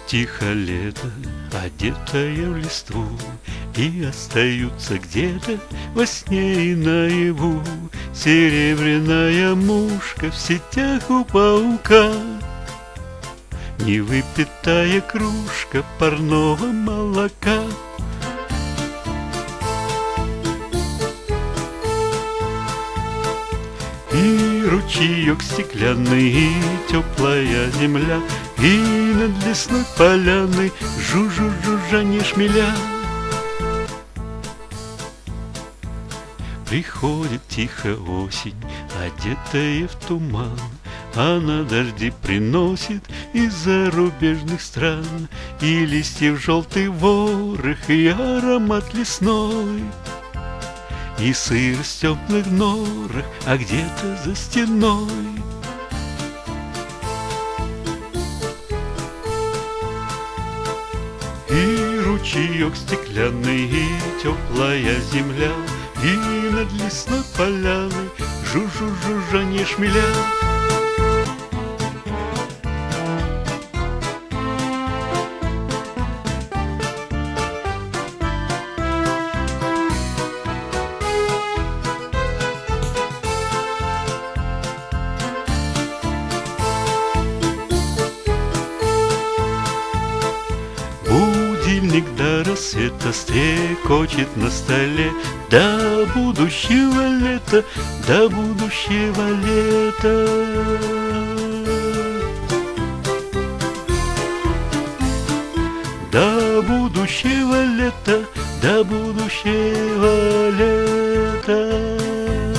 Тихо лето, одетое в листву, и остаются где-то во сне и наяву серебряная мушка в сетях у паука, невыпитая кружка парного молока. И ручеек стеклянный, и теплая земля, и над лесной поляной жужжание шмеля. Приходит тихо осень, одетая в туман, она дожди приносит из зарубежных стран, и листьев желтый ворох, и аромат лесной, и сырость в теплых норах, а где-то за стеной. И ручеек стеклянный, и теплая земля, и над лесной поляной жужжание шмеля. Будильник до рассвета стрекочет на столе, до будущего лета, до будущего лета. До будущего лета, до будущего лета.